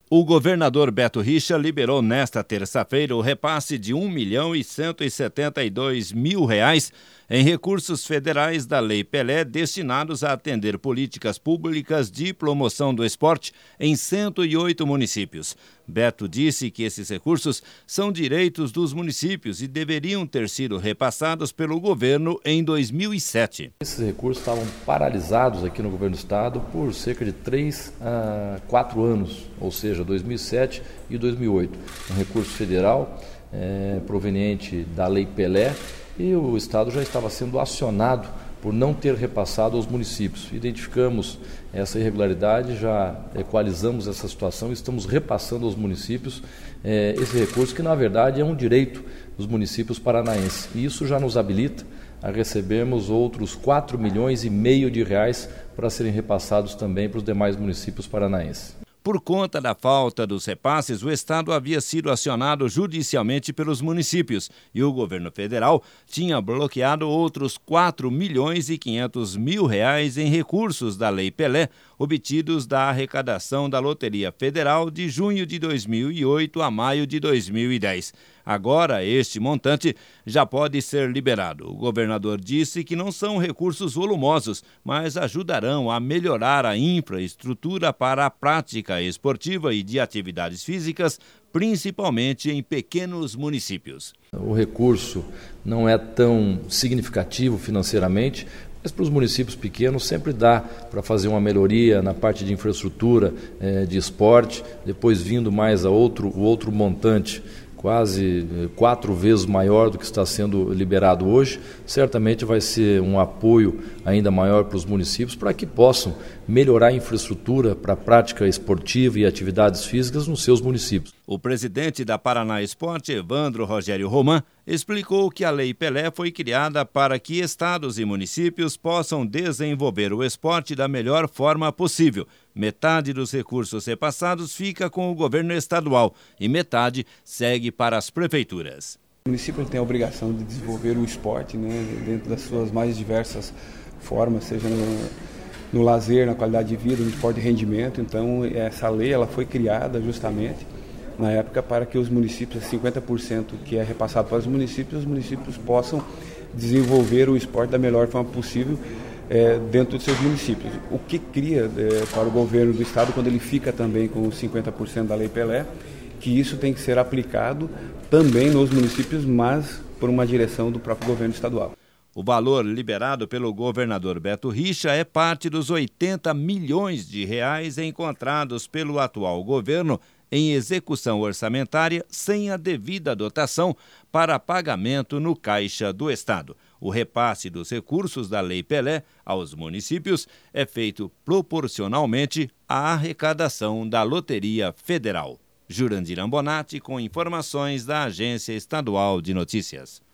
O governador Beto Richa liberou nesta terça-feira o repasse de R$ 1.172.000 em recursos federais da Lei Pelé destinados a atender políticas públicas de promoção do esporte em 108 municípios. Beto disse que esses recursos são direitos dos municípios e deveriam ter sido repassados pelo governo em 2007. Esses recursos estavam paralisados aqui no governo do estado por cerca de 3 a 4 anos, ou seja, 2007 e 2008. Um recurso federal proveniente da Lei Pelé, e o estado já estava sendo acionado por não ter repassado aos municípios. Identificamos essa irregularidade, já equalizamos essa situação e estamos repassando aos municípios esse recurso, que na verdade é um direito dos municípios paranaenses. E isso já nos habilita a recebermos outros R$ 4,5 milhões para serem repassados também para os demais municípios paranaenses. Por conta da falta dos repasses, o Estado havia sido acionado judicialmente pelos municípios e o governo federal tinha bloqueado outros R$ 4.500.000 em recursos da Lei Pelé, obtidos da arrecadação da Loteria Federal de junho de 2008 a maio de 2010. Agora, este montante já pode ser liberado. O governador disse que não são recursos volumosos, mas ajudarão a melhorar a infraestrutura para a prática esportiva e de atividades físicas, principalmente em pequenos municípios. O recurso não é tão significativo financeiramente, mas para os municípios pequenos sempre dá para fazer uma melhoria na parte de infraestrutura, de esporte, depois vindo mais a outro montante, quase 4 vezes maior do que está sendo liberado hoje. Certamente vai ser um apoio ainda maior para os municípios para que possam melhorar a infraestrutura para a prática esportiva e atividades físicas nos seus municípios. O presidente da Paraná Esporte, Evandro Rogério Roman, explicou que a Lei Pelé foi criada para que estados e municípios possam desenvolver o esporte da melhor forma possível. Metade dos recursos repassados fica com o governo estadual e metade segue para as prefeituras. O município tem a obrigação de desenvolver o esporte, dentro das suas mais diversas formas, seja no lazer, na qualidade de vida, no esporte de rendimento. Então, essa lei ela foi criada justamente na época para que os municípios, 50% que é repassado para os municípios possam desenvolver o esporte da melhor forma possível dentro dos seus municípios. O que cria para o governo do estado, quando ele fica também com os 50% da Lei Pelé, que isso tem que ser aplicado também nos municípios, mas por uma direção do próprio governo estadual. O valor liberado pelo governador Beto Richa é parte dos R$ 80 milhões encontrados pelo atual governo em execução orçamentária sem a devida dotação para pagamento no Caixa do Estado. O repasse dos recursos da Lei Pelé aos municípios é feito proporcionalmente à arrecadação da Loteria Federal. Jurandir Ambonati com informações da Agência Estadual de Notícias.